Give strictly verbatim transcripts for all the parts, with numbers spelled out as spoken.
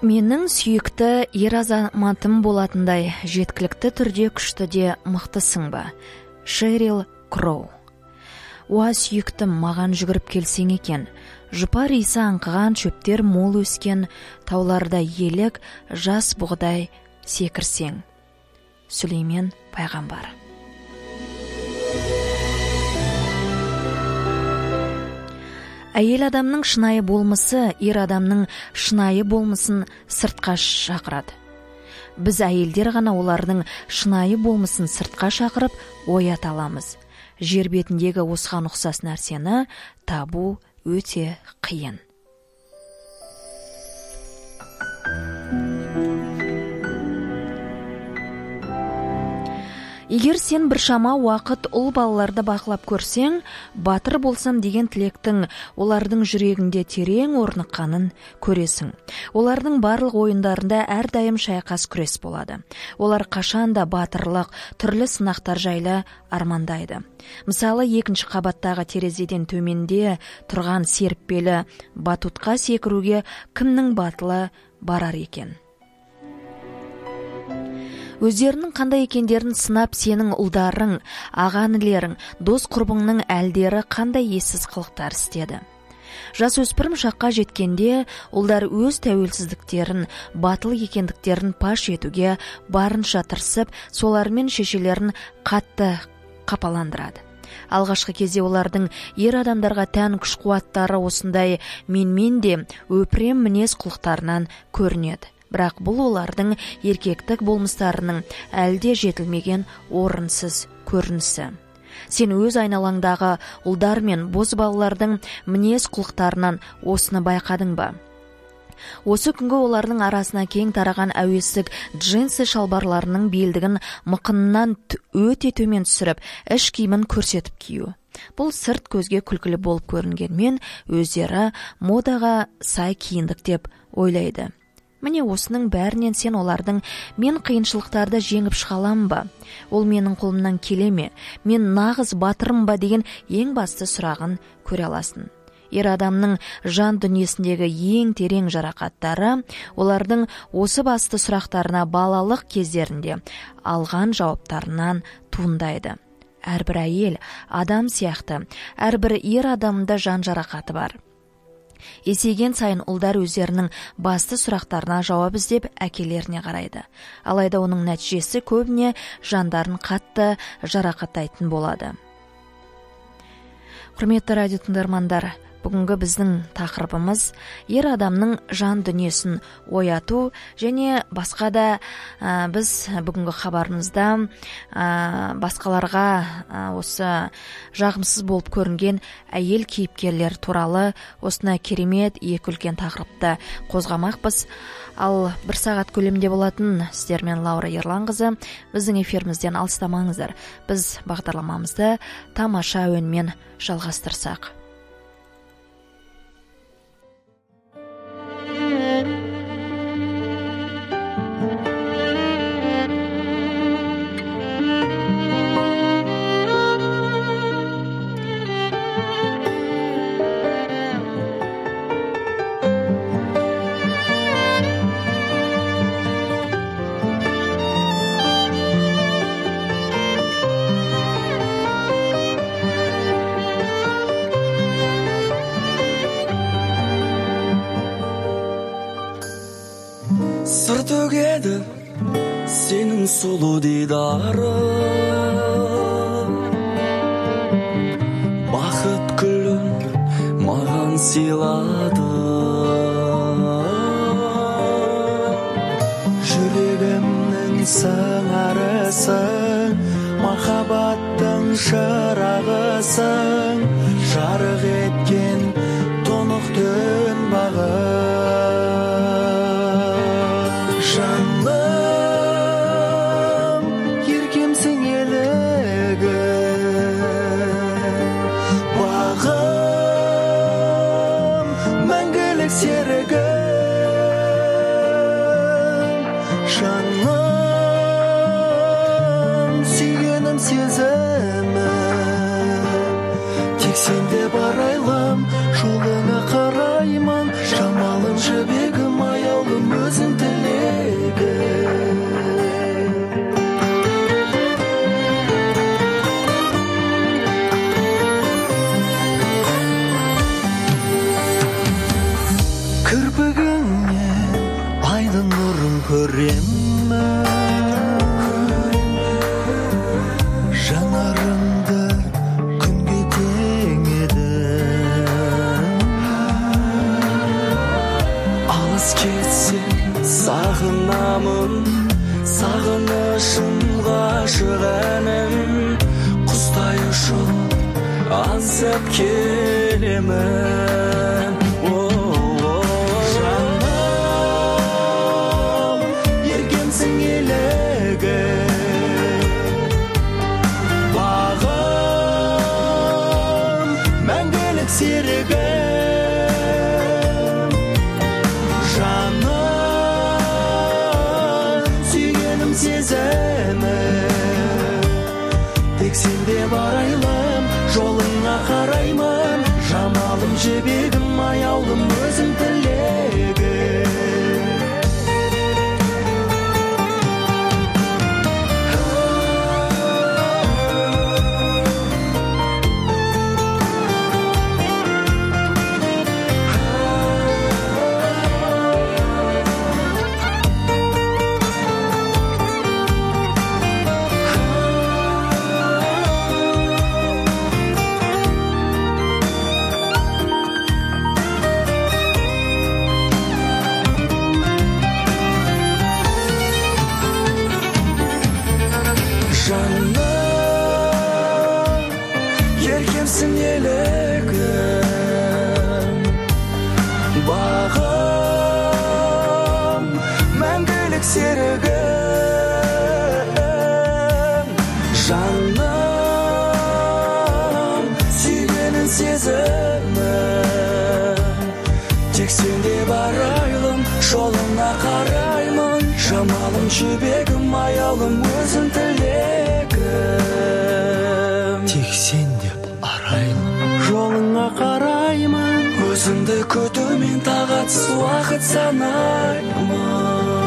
Менің сүйікті ер азаматым болатындай жеткілікті түрде күшті де мықтысың ба? Шерил Кроу. Уа сүйіктім, маған жүгіріп келсең екен. Жұпар иісі аңқыған, шөптер мол өскен, тауларда елік, жас бұғдай секірсең. Сүлеймен пайғамбар. Әйел адамның шынайы болмысы, ер адамның шынайы болмысын сыртқа шақырады. Біз әйелдер ғана олардың шынайы болмысын сыртқа шақырып оята аламыз. Жер бетіндегі осыған ұқсас нәрсені табу өте қиын. Егер сен біршама уақыт ұл балаларды бақылап көрсең, батыр болсам деген тілектің олардың жүрегінде терең орныққанын көресің. Олардың барлық ойындарында әрдайым шайқас күрес болады. Олар қашанда батырлық, түрлі сынақтар жайлы армандайды. Мысалы, екінші қабаттағы терезеден төменде тұрған серіппелі батутқа секіруге кімнің батылы барар екен? Өздерінің қандай екендерін сынап, сенің ұлдарың, аға-інілерің, дос құрбыңның әлдері қандай ессіз қылықтар істеді. Жас өспірім шаққа жеткенде, ұлдар өз тәуелсіздіктерін, батыл екендіктерін паш етуге барынша тырысып, солармен шешелерін қатты қапаландырады. Алғашқы кезде олардың ер адамдарға тән күш-қуаттары осындай менмен де өпірем мінез құлықтарынан көрінеді. Бірақ бұл олардың еркектік болмыстарының әлде жетілмеген орынсыз көрінісі. Сен өз айналаңдағы ұлдар мен бозбалалардың мінез құлықтарынан осыны байқадың ба? Осы күнгі олардың арасына кең тараған әуестік джинсы шалбарларының белдігін мықынынан өте төмен түсіріп, іш киімін көрсетіп кию. Бұл сырт көзге күлкілі болып көрінгенмен, өздері модаға сай киіндік деп ойлайды. Міне осының бәрінен сен олардың мен қиыншылықтарды жеңіп шыға алам ба? Ол менің қолымнан келе ме? Мен нағыз батырым ба деген ең басты сұрағын көре аласың. Ер адамның жан дүниесіндегі ең терең жарақаттары олардың осы басты сұрақтарына балалық кездерінде алған жауаптарынан туындайды. Әрбір әйел адам сияқты, әрбір ер адамда жан жарақаты бар. Есейген сайын ұлдар өздерінің басты сұрақтарына жауап іздеп әкелеріне қарайды. Алайда оның нәтижесі көбіне жандарын қатты жарақаттайтын болады. Құрметті радио тыңдармандар, бүгінгі біздің тақырыбымыз ер адамның жан дүниесін ояту және басқа да ә, біз бүгінгі хабарымызда ә, басқаларға ә, осы жағымсыз болып көрінген әйел кейіпкерлер туралы осына керемет екі үлкен тақырыпты қозғамақпыз. Ал бір сағат көлемінде болатын сіздермен Лаура Ерланқызы. Біздің эфирімізден алыстамаңыздар. Біз бағдарламамызды тамаша әуенмен жалғастырсақ. Сыр төгеді сенің сұлу дидары, бақыт күлін маған сыйлады. Жүрегімнің сыңарысың, махаббаттың шырағысың, жарық еткен тұнық түн бағы. Жаным, еркемсің елігім, бағым, мәңгілік серігім. Жаным, сүйгенім сезімім, тек сенде бар айлам, жолыңа қараймын, жамалым жібегім, аяулым өзің тілегі. Кірпігіңнен айдың нұрын көремін, жанарыңды күнге теңедің. Алыс кетсең сағынамын, сағынышым ғашық әнім, құстай ұшып аңсап келемін. Серігім, жаным, сүйгенім сезімім, тек сенде бар айлым, жолыңа қараймын, жамалым, жібегім, аяулым, өзің тілегім. Еркемсің елігім, бағым, мәңгілік серігім, жаным, сүйгенін сезімім, тек сенде бар айлым, жолыңа қараймын, жамалым, жібегім, аяулым, өзің тілегім. Тек сен деп арайлым, жолыңа қараймын, өзіңді күтумен тағатсыз уақыт санаймын.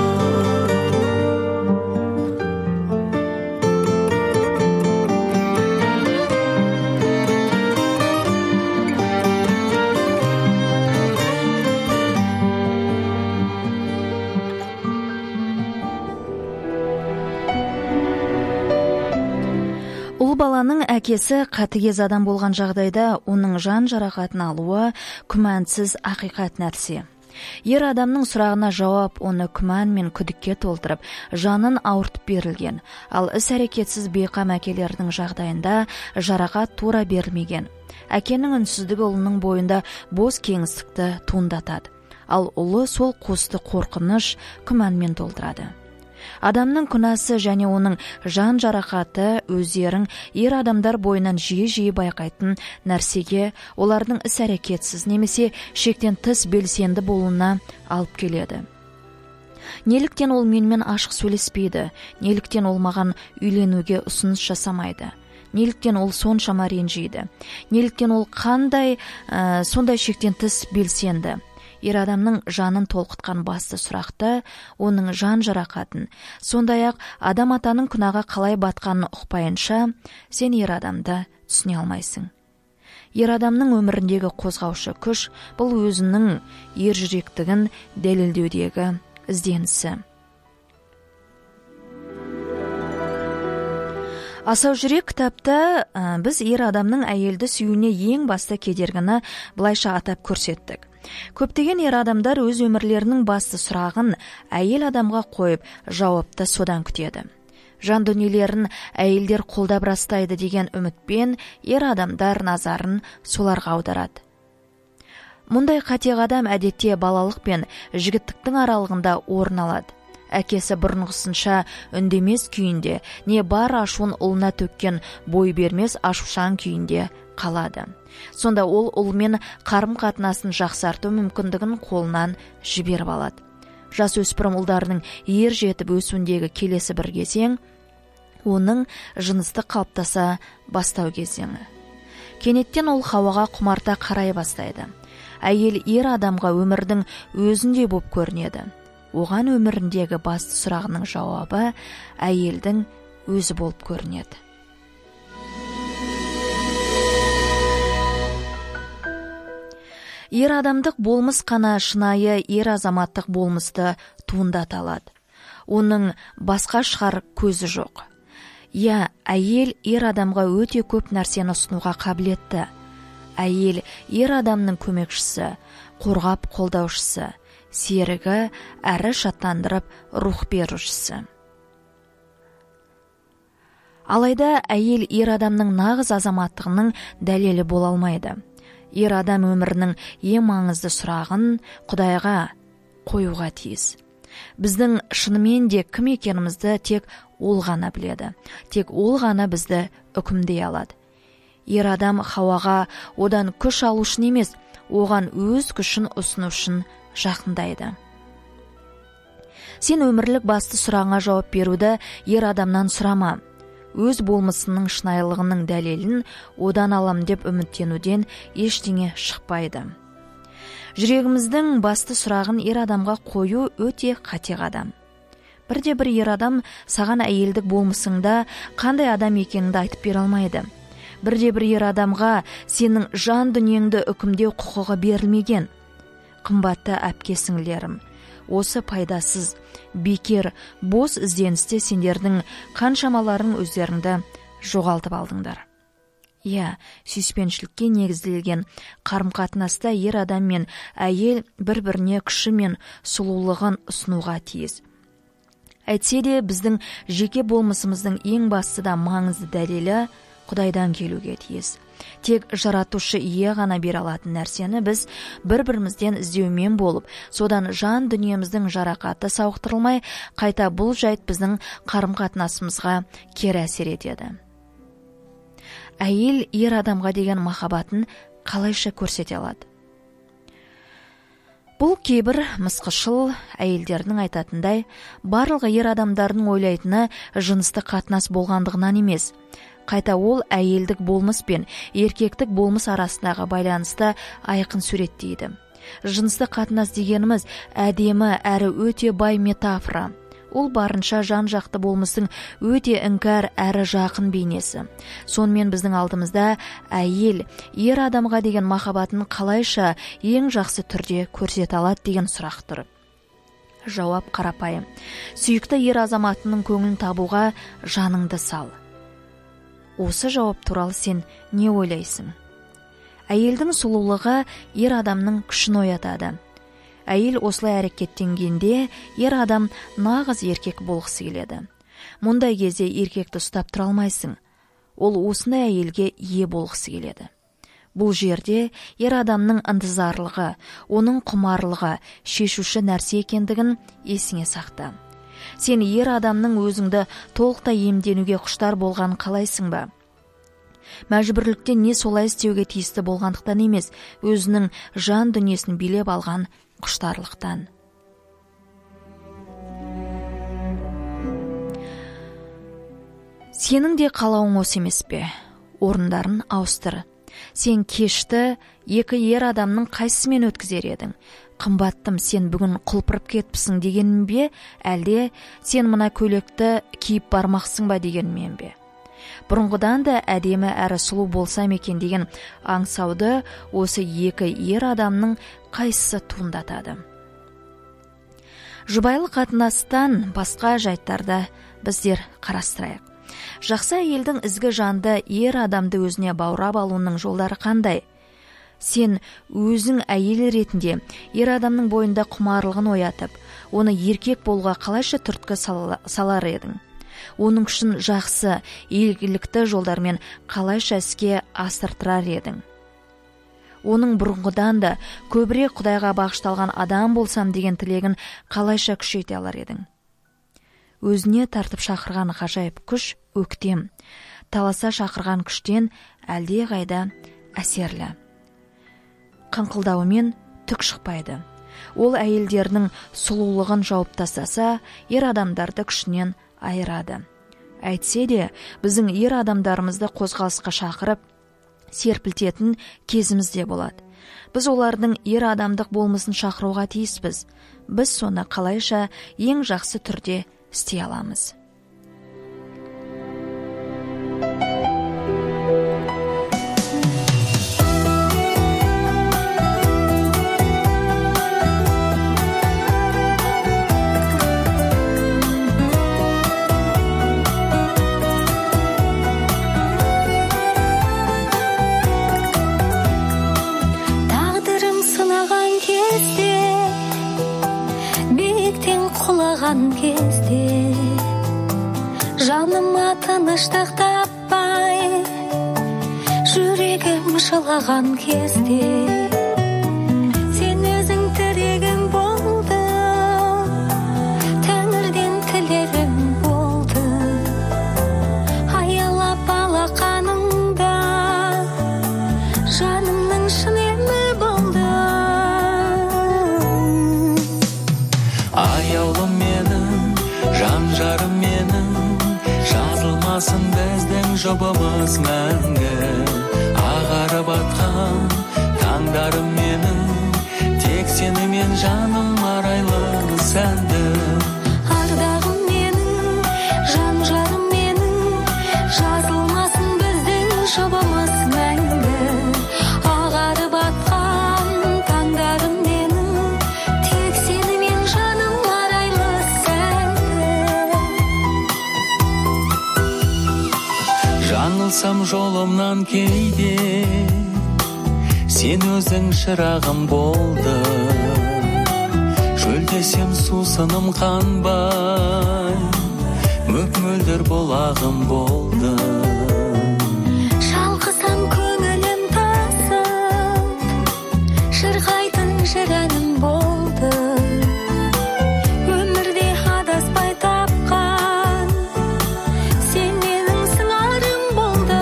Ұл баланың әкесі қатыгез адам болған жағдайда оның жан жарақатын алуы күмәнсіз ақиқат нәрсе. Ер адамның сұрағына жауап оны күмән мен күдікке толтырып, жанын ауыртып берілген, ал іс-әрекетсіз бейқам әкелердің жағдайында жарақат тура берілмеген. Әкенің үнсіздігі ұлының бойында бос кеңістікті туындатады, ал ұлы сол қосты қорқыныш, күмәнмен толтырады. Адамның күнәсі және оның жан жарақаты өздерің ер адамдар бойынан жиі-жиі байқайтын нәрсеге, олардың іс-әрекетсіз немесе шектен тыс белсенді болуына алып келеді. Неліктен ол менімен ашық сөйлеспейді? Неліктен ол маған үйленуге ұсыныс жасамайды? Неліктен ол соншама ренжиді? Неліктен ол қандай ә, сондай шектен тыс белсенді? Ер адамның жанын толқытқан басты сұрақты оның жан жарақатын, сондай-ақ адам атаның күнәға қалай батқанын ұқпайынша, сен ер адамды түсіне алмайсың. Ер адамның өміріндегі қозғаушы күш бұл өзінің ержүректігін дәлелдеудегі ізденісі. Асау жүрек кітапта ә, біз ер адамның әйелді сүюіне ең басты кедергіні былайша атап көрсеттік. Көптеген ер адамдар өз өмірлерінің басты сұрағын әйел адамға қойып, жауапты содан күтеді. Жан дүниелерін әйелдер қолдап растайды деген үмітпен ер адамдар назарын соларға аударады. Мұндай қате қадам әдетте балалық пен жігіттіктің аралығында орын алады. Әкесі бұрынғысынша үндемес күйінде, не бар ашуын ұлына төккен бой бермес ашушаң күйінде қалады. Сонда ол ұлмен қарым-қатынасын жақсарту мүмкіндігін қолынан жіберіп алады. Жас өспірім ұлдарының ер жетіп өсуіндегі келесі бір кезең оның жыныстық қалыптаса бастау кезеңі. Кенеттен ол Хауаға құмарта қарай бастайды. Әйел ер адамға өмірдің өзіндей боп көрінеді. оған өміріндегі басты сұрағының жауабы әйелдің өзі болып көрінеді. Ер адамдық болмыс қана шынайы ер азаматтық болмысты туындата алады. Оның басқа шығар көзі жоқ. Я, әйел ер адамға өте көп нәрсені ұсынуға қабілетті. Әйел ер адамның көмекшісі, қорғап қолдаушысы, серігі, әрі шаттандырып рух берушісі. Алайда әйел ер адамның нағыз азаматтығының дәлелі бола алмайды. Ер адам өмірінің ең маңызды сұрағын Құдайға қоюға тиіс. Біздің шынымен де кім екенімізді тек ол ғана біледі. Тек ол ғана бізді үкімдей алады. Ер адам Хауаға одан күш алу үшін емес, оған өз күшін ұсыну үшін жақындайды. Сен өмірлік басты сұрағыңа жауап беруді ер адамнан сұрама. Өз болмысының шынайылығының дәлелін одан алам деп үміттенуден ештеңе шықпайды. Жүрегіміздің басты сұрағын ер адамға қою өте қате қадам. Бірде бір ер адам саған әйелдік болмысыңда қандай адам екеніңді айтып бере алмайды. Бірде бір ер адамға сенің жан дүниеңді үкімдеу құқығы берілмеген. Қымбатты әпке-сіңлілерім, осы пайдасыз, бекер, бос ізденісте сендердің қаншамаларың өздеріңді жоғалтып алдыңдар. Иә, сүйіспеншілікке негізделген қарым-қатынаста ер адам мен әйел бір-біріне күші мен сұлулығын ұсынуға тиіс. Әйтсе де біздің жеке болмысымыздың ең басты да маңызды дәлелі Құдайдан келуге тиіс. Тек жаратушы ие ғана бере алатын нәрсені біз бір-бірімізден іздеумен болып, содан жан дүниеміздің жарақаты сауықтырылмай, қайта бұл жайт біздің қарым-қатынасымызға кері әсер етеді. Әйел ер адамға деген махаббатын қалайша көрсете алады? Бұл кейбір мысқышыл әйелдердің айтатындай, барлығы ер адамдардың ойлайтыны жыныстық қатынас болғандығынан емес. Қайта ол әйелдік болмыс пен еркектік болмыс арасындағы байланысты айқын суреттейді. Жыныстық қатынас дегеніміз әдемі әрі өте бай метафора. Ол барынша жан-жақты болмыстың өте іңкәр әрі жақын бейнесі. Сонымен біздің алдымызда әйел ер адамға деген махаббатын қалайша ең жақсы түрде көрсете алады деген сұрақ тұр. Жауап қарапайым. Сүйікті ер азаматының көңілін табуға жаныңды сал. Осы жауап туралы сен не ойлайсың? Әйелдің сұлулығы ер адамның күшін оятады. Әйел осылай әрекеттенгенде ер адам нағыз еркек болғысы келеді. Мұндай кезде еркекті ұстап тұра алмайсың. Ол осындай әйелге ие болғысы келеді. Бұл жерде ер адамның ынтызарлығы, оның құмарлығы шешуші нәрсе екендігін есіңе сақта. Сен ер адамның өзіңді толықтай емденуге құштар болған қалайсың ба? Мәжбүрліктен не солай істеуге тиісті болғандықтан емес, өзінің жан дүниесін билеп алған құштарлықтан. Сенің де қалауың осы емес пе? Орындарын ауыстыр. Сен кешті екі ер адамның қайсысымен өткізер едің? Қымбаттым, сен бүгін құлпырып кетіпсің дегенмен бе, әлде сен мына көйлекті киіп бармақсың ба дегенмен бе? Бұрынғыдан да әдемі әрі сұлу болсам екен деген аңсауды осы екі ер адамның қайсысы туындатады? Жұбайлы қатынастан басқа жайттарды біздер қарастырайық. Жақсы әйелдің ізгі жанды ер адамды өзіне баурап алуының жолдары қандай? Сен өзің әйел ретінде ер адамның бойында құмарлығын оятып, оны еркек болуға қалайша түрткі салар едің? Оның күшін жақсы, игілікті жолдармен қалайша іске асыртырар едің? Оның бұрынғыдан да көбірек Құдайға бағышталған адам болсам деген тілегін қалайша күшейте алар едің? Өзіне тартып шақырған ғажайып күш өктем, таласа шақырған күштен әлде қайда әсерлі. Қаңқылдауымен түк шықпайды. Ол әйелдердің сұлулығын жауып тастаса, ер адамдарды күшінен айырады. Әйтсе де, біздің ер адамдарымызды қозғалысқа шақырып, серпілтетін кезімізде болады. Біз олардың ер адамдық болмысын шақыруға тиіспіз. Біз соны қалайша ең жақсы түрде істей аламыз. Кезде жаныма тыныштық таппай, жүрегім жылаған кезде сен өзің тірегім болды, тәңірден тілерім болды. Аялап алақаныңда жанымның шын емі болды. Аяулым жан жарым менің, жазылмасын біздің жұбымыз мәңгі. Ағарып атқан таңдарым менің, тек сені мен жаным арайлы сәнді. Ардағым менің, жан жарым менің, жазылмасын біздің жұбымыз мәңгі. Ағарып атқан таңдарым менің, тек сені мен жаным арайлы сәнді. Жаңылсам жолымнан кейде, сен өзің шырағым болды. Шөлдесем сусыным қанбай, мөп-мөлдір бұлағым болды. Шалқысам көңілім тасып, шырқайтын жыр әнім болды. Өмірде адаспай тапқан сен менің сыңарым болды.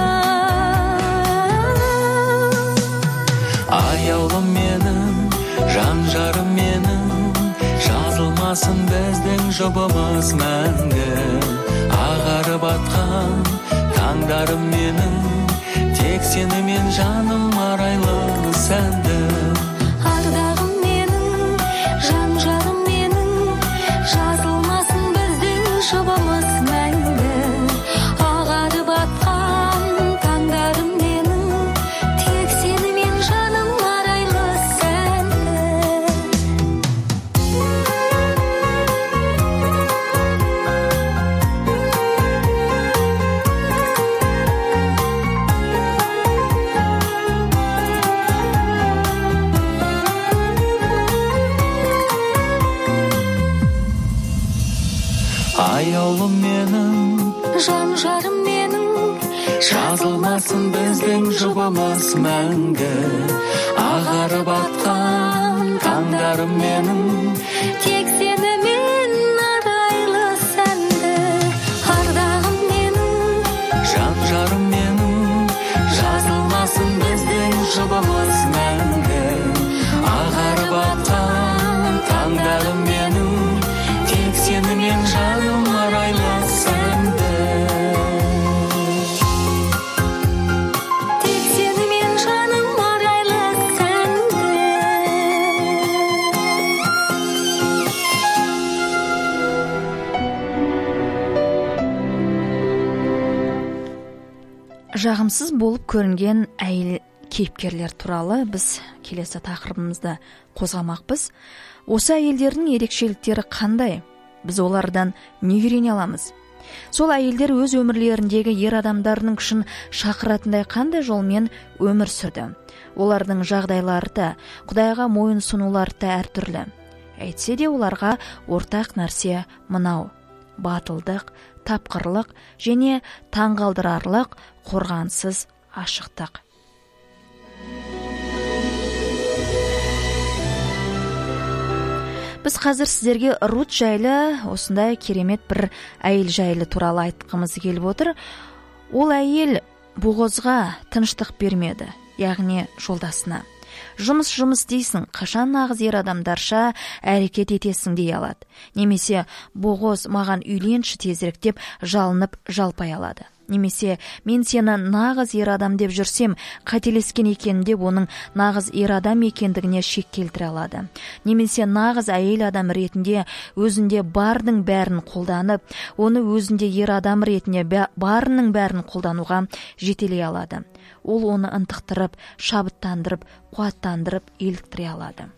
Аяулым менің, жан жарым менің, жазылмасын біздің жұбымыз мәңгі. Ағарып атқан таңдарым менің, тек сені мен жаным арайлы сәнді. Ардағым менің, жан жарым менің, жазылмасын біздің жұбымыз мәңгі. Ағарып атқан таңдарым менің, тек сені мен жаным арайлы сәнді. Аяулым менің, Жан жарым менің, жазылмасын біздің жұбымыз мәңгі. Ағарып атқан таңдарым менің, тек сені мен арайлы сәнді. Ардағым менің, жан жарым менің, жазылмасын біздің жұбымыз мәңгі. Ағарып атқан таңдарым менің, тек сені мен жаным арайлы сәнді. тек сені мен жаным арайлы сәнді. Жағымсыз болып көрінген әйел кейіпкерлер туралы біз келесі тақырыбымызды қозғамақпыз. Осы әйелдердің ерекшеліктері қандай? Біз олардан не үйрене аламыз? Сол әйелдер өз өмірлеріндегі ер адамдарының күшін шақыратындай қандай жолмен өмір сүрді? Олардың жағдайлары да, Құдайға мойын сұнулары да әртүрлі. Әйтсе де оларға ортақ нәрсе мынау: батылдық, тапқырлық және таңғалдырарлық қорғансыз ашықтық. Біз қазір сіздерге Рут жайлы осындай керемет бір әйел жайлы туралы айтқымыз келіп отыр. Ол әйел Боғозға тыныштық бермеді, яғни жолдасына. Жұмыс жұмыс дейсің, қашан нағыз ер адамдарша әрекет етесің дей алады. Немесе Боғоз маған үйленші тезірек деп жалынып жалпай алады. Немесе мен сені нағыз ер адам деп жүрсем, қателескен екен деп оның нағыз ер адам екендігіне шек келтіре алады. Немесе нағыз әйел адам ретінде өзінде бардың бәрін қолданып, оны өзінде ер адам ретінде барының бәрін қолдануға жетелей алады. Ол оны ынтықтырып, шабыттандырып, қуаттандырып, еліктіре алады.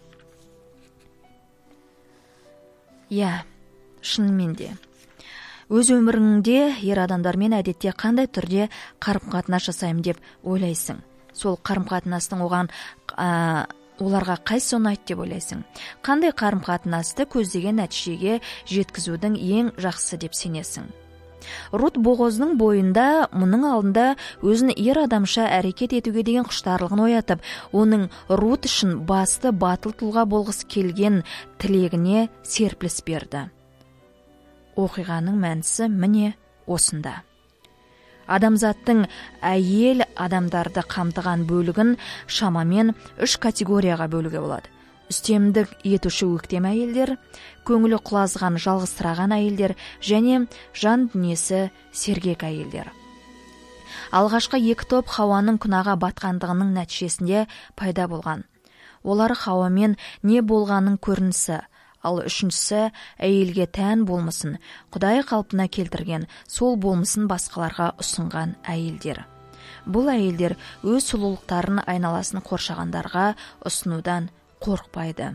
Иә, шынымен де. Өз өміріңде ер адамдармен әдетте қандай түрде қарым-қатынас жасаймын деп ойлайсың? Сол қарым-қатынастың оған ә, оларға қайсысы ұнайды деп ойлайсың? Қандай қарым-қатынасты көздеген нәтижеге жеткізудің ең жақсысы деп сенесің? Рут Боғоздың бойында мұның алдында өзін ер адамша әрекет етуге деген құштарлығын оятып, оның Рут үшін басты батыл тұлға болғысы келген тілегіне серпіліс берді. Оқиғаның мәнісі міне осында. Адамзаттың әйел адамдарды қамтыған бөлігін шамамен үш категорияға бөлуге болады. Үстемдік етуші өктем әйелдер, көңілі құлазған жалғызсыраған әйелдер және жан дүниесі сергек әйелдер. Алғашқы екі топ Хауаның күнәға батқандығының нәтижесінде пайда болған. Олар Хауамен не болғанын көрінісі, ал үшіншісі әйелге тән болмысын Құдай қалпына келтірген, сол болмысын басқаларға ұсынған әйелдер. Бұл әйелдер өз сұлулықтарын айналасын қоршағандарға ұсынудан қорықпайды.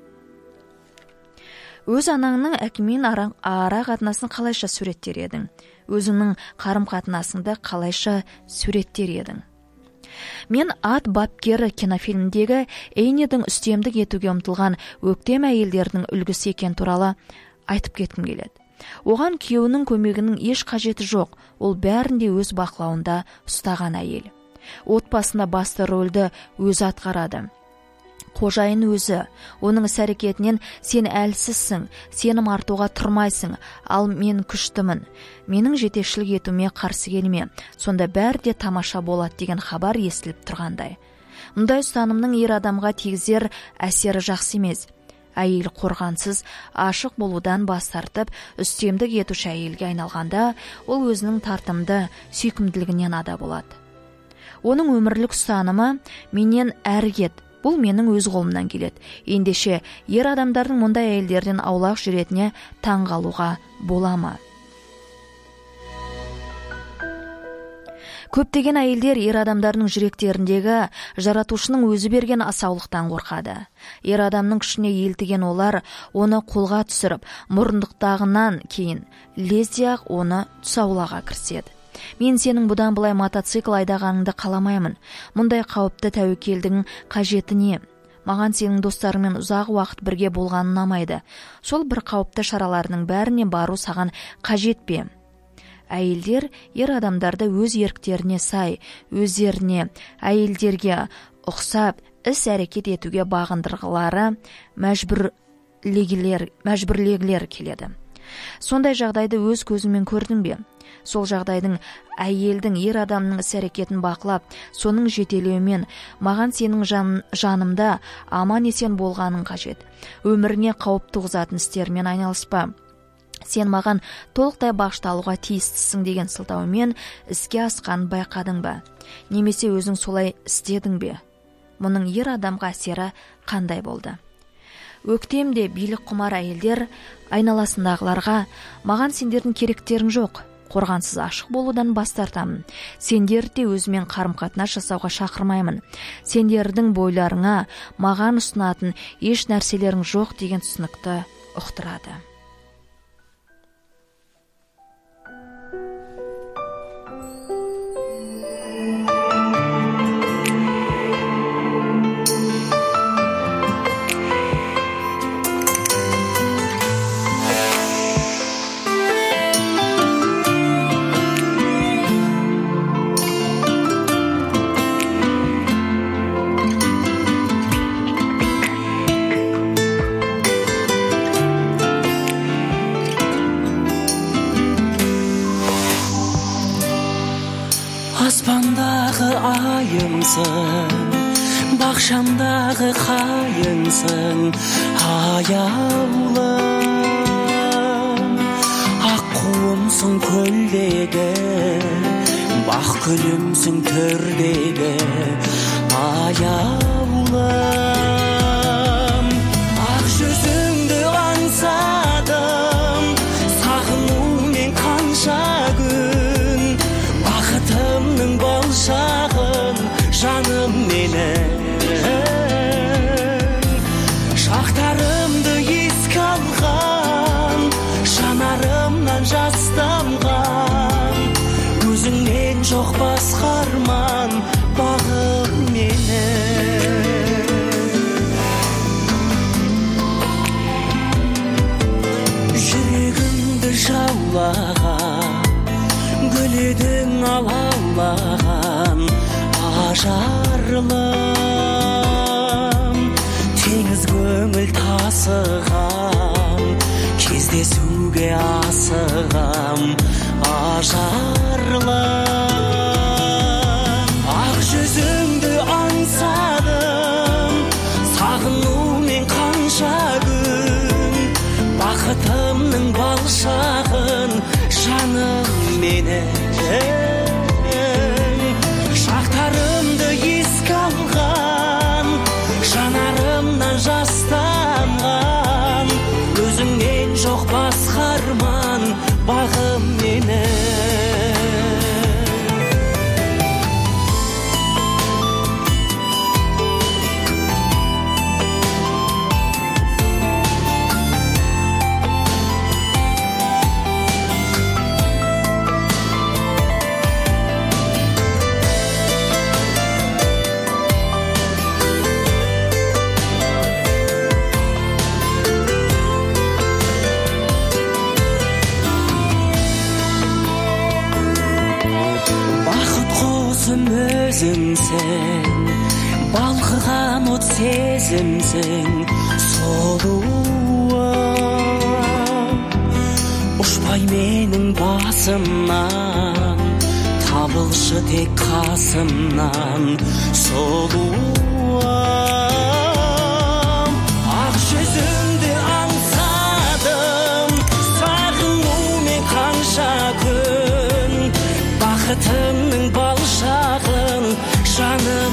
Өз анаңның әкімен ара қатынасын қалайша суреттер едің? Өзіңнің қарым-қатынасыңды қалайша суреттер едің? Мен ат бапкері кинофильмдегі Эйнидің үстемдік етуге ұмтылған өктем әйелдердің үлгісі екен туралы айтып кеткім келеді. Оған күйеуінің көмегінің еш қажеті жоқ, ол бәрінде өз бақылауында ұстаған әйел. Отбасында басты рөлді өзі атқарады. Қожайын өзі, оның іс-әрекетінен сен әлсізсің, сенім артуға тұрмайсың, ал мен күштімін. Менің жетекшілік етуіме қарсы келме, сонда бәрі де тамаша болады деген хабар естіліп тұрғандай. Мұндай ұстанымның ер адамға тигізер әсері жақсы емес. Әйел қорғансыз, ашық болудан бас тартып, үстемдік етуші әйелге айналғанда, ол өзінің тартымды сүйкімділігінен ада болады. Оның өмірлік ұстанымы менен әрі кет. Бұл менің өз қолымнан келеді. Ендеше ер адамдардың мұндай әйелдерден аулақ жүретіне таң қалуға бола ма? Көптеген әйелдер ер адамдардың жүректеріндегі жаратушының өзі берген асаулықтан қорқады. Ер адамның күшіне елтіген олар оны қолға түсіріп, мұрындықтағынан кейін лезде-ақ оны тұсаулаға кіріседі. Мен сенің бұдан былай мотоцикл айдағаныңды қаламаймын. Мұндай қауіпті тәуекелдің қажеті не? Маған сенің достарыңмен ұзақ уақыт бірге болғаны ұнамайды. Сол бір қауіпті шараларының бәріне бару саған қажет пе? Әйелдер ер адамдарды өз еріктеріне сай, өздеріне, әйелдерге ұқсап іс әрекет етуге бағындырғылары мәжбүрлегілер, мәжбүрлегілер келеді. Сондай жағдайды өз көзіңмен көрдің бе? Сол жағдайдың әйелдің ер адамның іс-әрекетін бақылап, соның жетелеуімен маған сенің жан, жанымда аман есен болғаның қажет. Өміріне қауіп туғызатын істермен айналыспа. Сен маған толықтай бағышталуға тиістісің деген сылтаумен іске асқанын байқадың ба? Немесе өзің солай істедің бе? Мұның ер адамға әсері қандай болды? Өктемде билік құмар әйелдер айналасындағыларға маған сендердің керектерің жоқ, қорғансыз ашық болудан бас тартамын. Сендерді өзімен қарым-қатынас жасауға шақырмаймын. Сендердің бойларыңа маған ұсынатын еш нәрселерің жоқ деген түсінікті ұқтырады. Аспандағы айымсың, бақшамдағы қайыңсың, аяулым. Аққуымсың көлдегі күлімсің төрдегі аяулым. Ақ жүзіңді аңсадым, сағынумен қанша күн, бақытымның болшағын жаным менің. Шақтарымды еске алған, жанарымнан жас тамған, өзіңнен жоқ басқа арман бағым менің. Жүрегімді жаулаған, гүл едің алаулаған ажарлым, теңіз көңіл тасыған, кездесуге асығам ажарлым. Ақ жүзіңді аңсадым, сағынумен қанша күн, бақытымның балшағын жаным менің. Шақтарымды еске алған, жанарымнан жас тамған, өзіңнен жоқ басқа арман бағым менің. Өзіңсің, балқыған от сезімсің, сұлуым. Ұшпай менің басымнан, табылшы тек қасымнан, сұлуым. Ақ жүзіңді аңсадым, сағынумен қанша күн, бақытымның балшағын жаным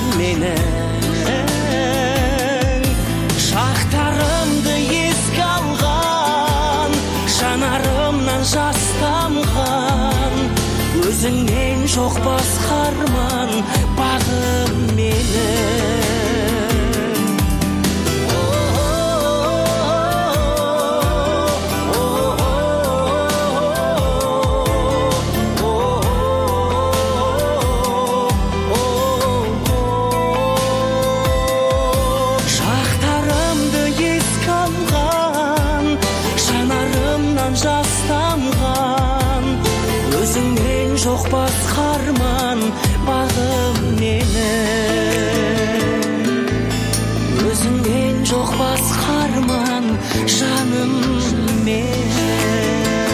менің. Шақтарымды еске алған, жанарымнан жас тамған, өзіңнен жоқ басқа арман бағым менің. Жоқ басқа арман бағым менің. Өзіңнен жоқ басқа арман жаным менің.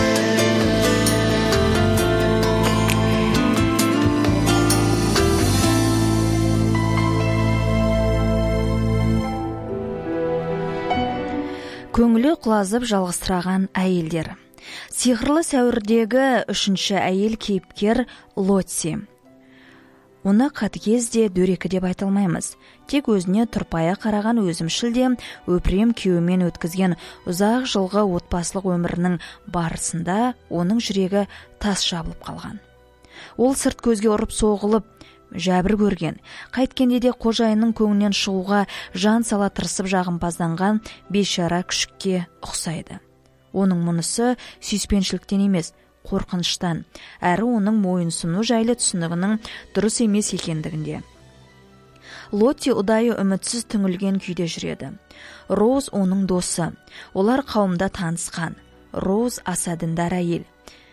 Көңілі құлазып жалғызсыраған әйелдер. Сиқырлы сәуірдегі үшінші әйел кейіпкер Лотти. Оны қатыгез де дөрекі деп айта алмаймыз. Тек өзіне тұрпая қараған өзімшіл де өпрем күйеуімен өткізген ұзақ жылғы отбасылық өмірінің барысында оның жүрегі тас жабылып қалған. Ол сырт көзге ұрып соғылып, жәбір көрген, қайткенде де қожайынның көңінен шығуға жан сала тырысып жағымпазданған бейшара күшікке ұқсайды. Оның мұнысы сүйіспеншіліктен емес, қорқыныштан, әрі оның мойынсыну жайлы түсінігінің дұрыс емес екендігінде. Лотти ұдайы үмітсіз түңілген күйде жүреді. Роуз оның досы. Олар қауымда танысқан. Роуз аса діндар әйел.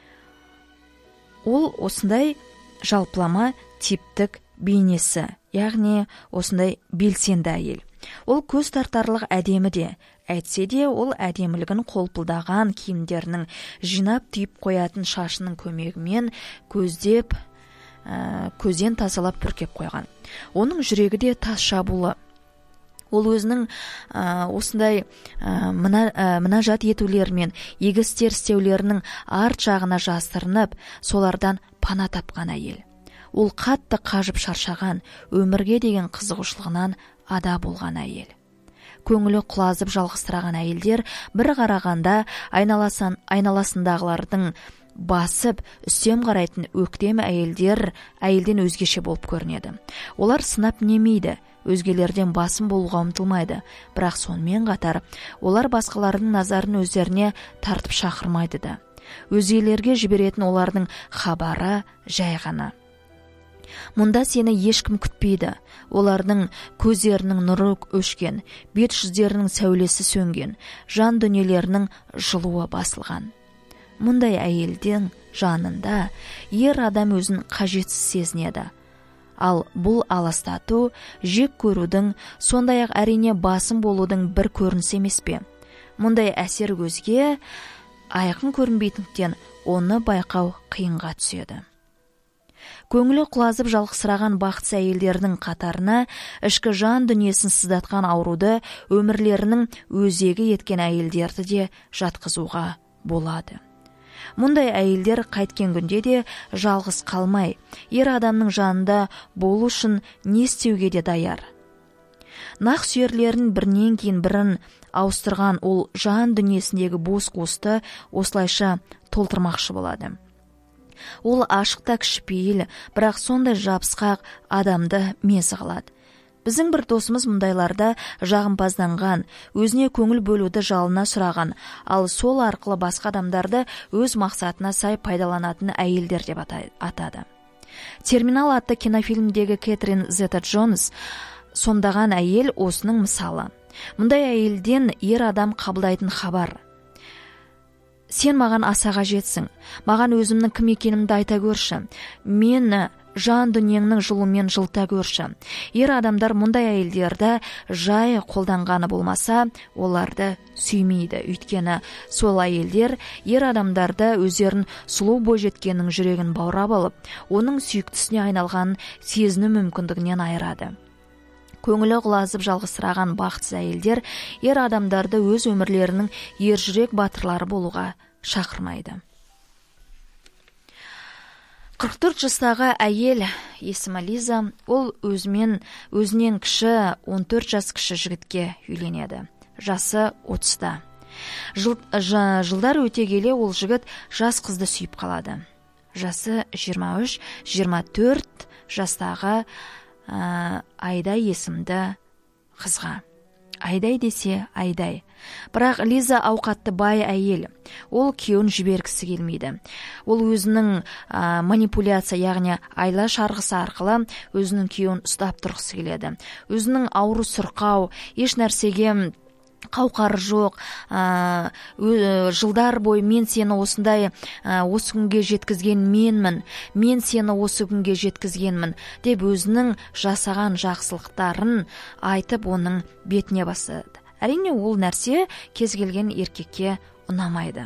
Ол осындай жалпылама типтік бейнесі, яғни осындай белсенді әйел. Ол көз тартарлық әдемі де, әйтсе де ол әдемілігін қолпылдаған киімдерінің жинап түйіп қоятын шашының көмегімен көздеп, ә, көзден тазалап бүркеп қойған. Оның жүрегі де тас жабулы. Ол өзінің ә, осындай ә, мына, ә, мінажат етулерімен игі істер істеулерінің арт жағына жасырынып, солардан пана тапқан әйел. Ол қатты қажып шаршаған, өмірге деген қызығушылығынан ада болған әйел. Көңілі құлазып жалғызсыраған әйелдер бір қарағанда айналасын, айналасындағылардың басып, үстем қарайтын өктем әйелдер әйелден өзгеше болып көрінеді. Олар сынап немейді, өзгелерден басым болуға ұмтылмайды, бірақ сонымен қатар олар басқалардың назарын өздеріне тартып шақырмайды да. Өзгелерге жіберетін олардың хабары жай ғана. Мұнда сені ешкім күтпейді. Олардың көздерінің нұры өшкен, бет жүздерінің сәулесі сөнген, жан дүниелерінің жылуы басылған. Мұндай әйелдің жанында ер адам өзін қажетсіз сезінеді. Ал бұл аластату, жек көрудің, сондай-ақ әрине басым болудың бір көрінісі емес пе? Мұндай әсер көзге айқын көрінбейтіндіктен оны байқау қиынға түседі. Көңілі құлазып жалғызсыраған бақытсыз әйелдердің қатарына ішкі жан дүниесін сыздатқан ауруды өмірлерінің өзегі еткен әйелдерді де жатқызуға болады. Мұндай әйелдер қайткен күнде де жалғыз қалмай, ер адамның жанында болу үшін не істеуге де даяр. Нақ сүйерлерін бірінен кейін бірін ауыстырған ол жан дүниесіндегі бос қуысты осылайша толтырмақшы болады. Ол ашықта кішіпейіл, бірақ сондай жабысқақ адамды мезі қылады. Біздің бір досымыз мұндайларда жағымпазданған, өзіне көңіл бөлуді жалына сұраған, ал сол арқылы басқа адамдарды өз мақсатына сай пайдаланатын әйелдер деп атады. Терминал атты кинофильмдегі Кэтрин Зета-Джонс сомдаған әйел осының мысалы. Мұндай әйелден ер адам қабылдайтын хабар: сен маған аса қажетсің, маған өзімнің кім екенімді айта көрші, мені жан дүниеңнің жылумен жылта көрші. Ер адамдар мұндай әйелдерді жай қолданғаны болмаса, оларды сүймейді. Өйткені сол әйелдер ер адамдарды өздерін сұлу бойжеткеннің жүрегін баурап алып, оның сүйіктісіне айналғанын сезіну мүмкіндігінен айырады. Көңілі құлазып жалғызсыраған бақытсыз әйелдер ер адамдарды өз өмірлерінің ержүрек батырлары болуға шақырмайды. қырық төрт жастағы әйел, есімі Лиза, ол өзімен өзінен кіші он төрт жас кіші жігітке үйленеді. Жасы отызда. Жыл, жылдар өте келе ол жігіт жас қызды сүйіп қалады. Жасы жиырма үш жиырма төрт жастағы ә, Айдай есімді қызға. Айдай десе Айдай. Бірақ Лиза ауқатты бай әйел. Ол күйеуін жібергісі келмейді. Ол өзінің ә, манипуляция, яғни айла шарғысы арқылы өзінің күйеуін ұстап тұрғысы келеді. Өзінің ауру сұрқау, еш нәрсеге қауқары жоқ, ә, жылдар бойы мен сені осындай ә, осы күнге жеткізген менмін, мен сені осы күнге жеткізгенмін деп өзінің жасаған жақсылықтарын айтып оның бетіне басады. Әрине ол нәрсе кез келген еркекке ұнамайды.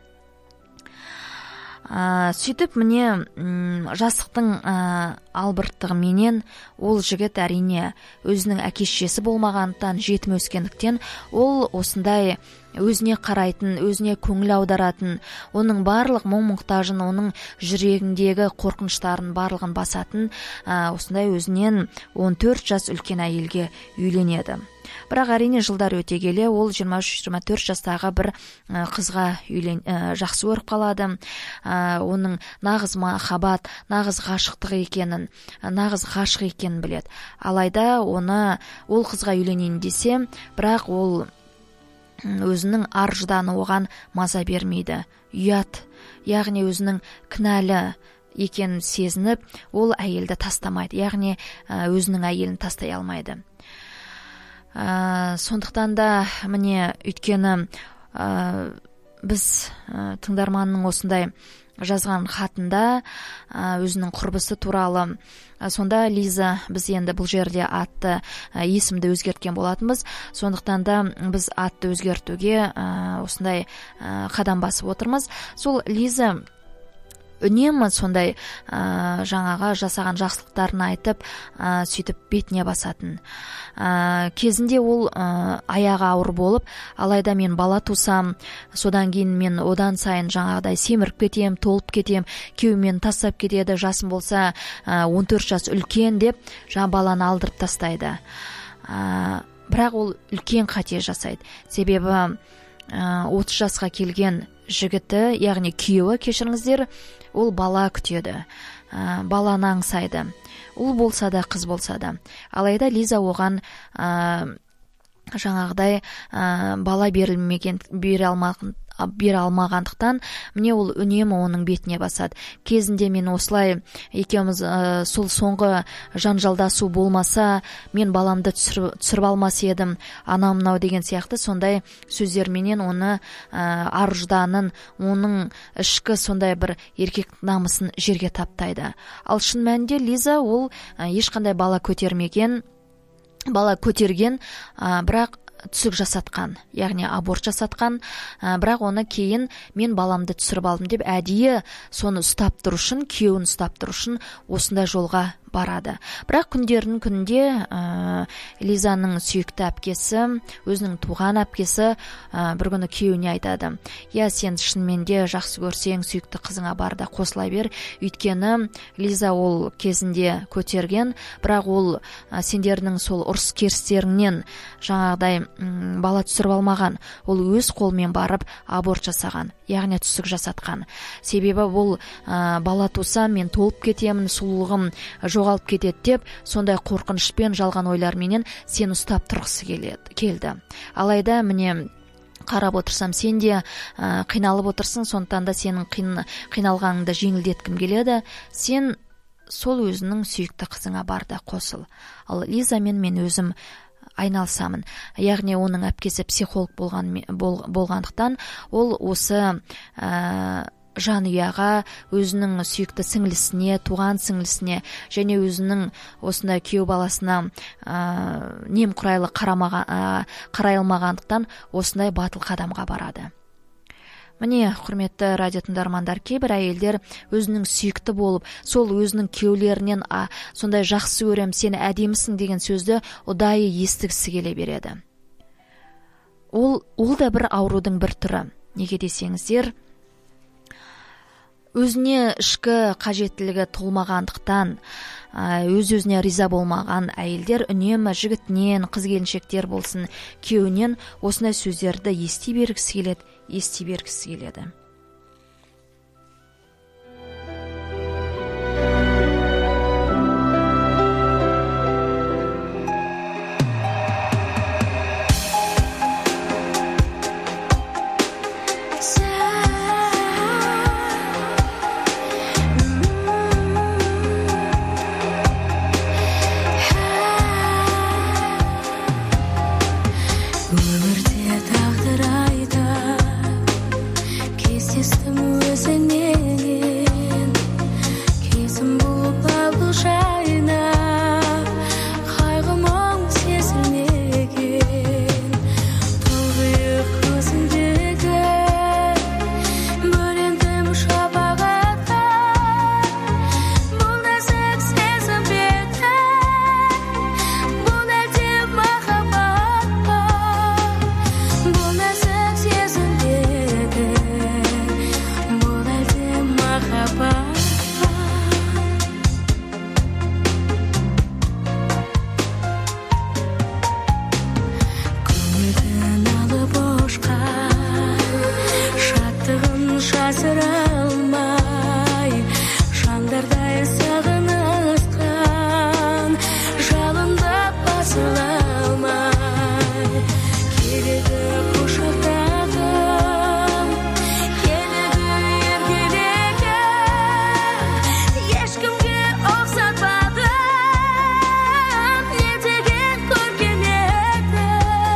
Ә, сөйтіп міне жастықтың ә, албырттығы менен ол жігіт әрине өзінің әке-шешесі болмағандықтан, жетім өскендіктен ол осындай өзіне қарайтын, өзіне көңіл аударатын, оның барлық мұң-мұқтажын, оның жүрегіндегі қорқыныштарын барлығын басатын ә, осындай өзінен он төрт жас үлкен әйелге үйленеді. Бірақ әрине жылдар өте келе ол жиырма үш жиырма төрт жастағы бір қызға үйлен, ә, жақсы көріп қалады. Ә, оның нағыз махаббат, нағыз ғашықтық екенін, нағыз ғашық екенін біледі. Алайда оны ол қызға үйленейін десе, бірақ ол өзінің ар-жданы оған маза бермейді. Ұят, яғни өзінің кінәлі екенін сезініп, ол әйелді тастамайды. Яғни өзінің әйелін тастай алмайды. Ә, сондықтан да міне өйткені ә, біз ә, тыңдарманның осындай жазған хатында ә, өзінің құрбысы туралы, ә, сонда Лиза біз енді бұл жерде атты ә, есімді өзгерткен болатынбыз. Сондықтан да біз атты өзгертуге ә, осындай ә, қадам басып отырмыз. Сол Лиза үнемі сондай ә, жаңағы жасаған жақсылықтарын айтып ә, сөйтіп бетіне басатын. Ә, кезінде ол ә, аяғы ауыр болып, алайда мен бала тусам, содан кейін мен одан сайын жаңағыдай семіріп кетем, толып кетем, күйеумен тастап кетеді, жасым болса ә, он төрт жас үлкен деп жаңа баланы алдырып тастайды. Ә, бірақ ол үлкен қате жасайды. Себебі отыз жасқа келген жігіті, яғни күйеуі, кешіріңіздер, ол бала күтеді, ә, баланы аңсайды. Ол болса да, қыз болса да. Алайда Лиза оған ә, жаңағыдай ә, бала берілмеген, бере алмаған бере алмағандықтан міне ол үнемі оның бетіне басады. Кезінде мен осылай екеуміз ә, сол соңғы жанжалдасу болмаса, мен баламды түсіріп, түсіріп алмас едім, анау мынау деген сияқты сондай сөздерменен оны ә, ар-ұжданын, оның ішкі сондай бір еркек намысын жерге таптайды. Ал шын мәнінде Лиза ол ә, ешқандай бала көтермеген, бала көтерген, ә, бірақ түсік жасатқан, яғни аборт жасатқан, ә, бірақ оны кейін мен баламды түсіріп алдым деп әдейі соны ұстап тұру үшін, күйеуін ұстап тұру үшін осындай жолға барады. Бірақ күндердің күнінде ә, Лизаның сүйікті әпкесі, өзінің туған әпкесі ә, бір күні күйеуіне айтады: "Я, сен шынымен де жақсы көрсең, сүйікті қызыңа бар да қосыла бер. Өйткені Лиза ол кезінде көтерген, бірақ ол ә, сендердің сол ұрыс керістеріңнен жаңағыдай бала түсіріп алмаған. Ол өз қолмен барып аборт жасаған, яғни түсік жасатқан. Себебі бұл ә, бала туса мен толып кетемін, сұлулығым жоғалып кетеді деп, сондай қорқынышпен, жалған ойларменен сен ұстап тұрғысы келді. Алайда міне қарап отырсам, сен де ә, қиналып отырсың, сондықтан да сенің қин, қиналғаныңды жеңілдеткім келеді. Сен сол өзінің сүйікті қызыңа бар да қосыл. Ал Лизамен мен өзім айналсамын." Яғни оның әпкесі психолог болған, бол, болғандықтан ол осы ә, жанұяға, өзінің сүйікті сіңлісіне, туған сіңлісіне және өзінің осындай күйеу баласына ә, немқұрайлы қарамаған, ә, қарай алмағандықтан осындай батыл қадамға барады. Міне, құрметті радио тыңдармандар, кейбір әйелдер өзінің сүйікті болып, сол өзінің күйеулерінен а, сондай жақсы көрем, сені әдемісің деген сөзді ұдайы естігісі келе береді. Ол, ол да бір аурудың бір түрі. Неге десеңіздер, өзіне ішкі қажеттілігі толмағандықтан, өз-өзіне риза болмаған әйелдер үнемі жігітінен, қыз-келіншектер болсын, күйеуінен осындай сөздерді ести бергісі келеді, ести бергісі келеді.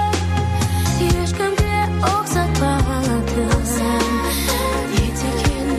Ешкімге ұқсатпадым, не деген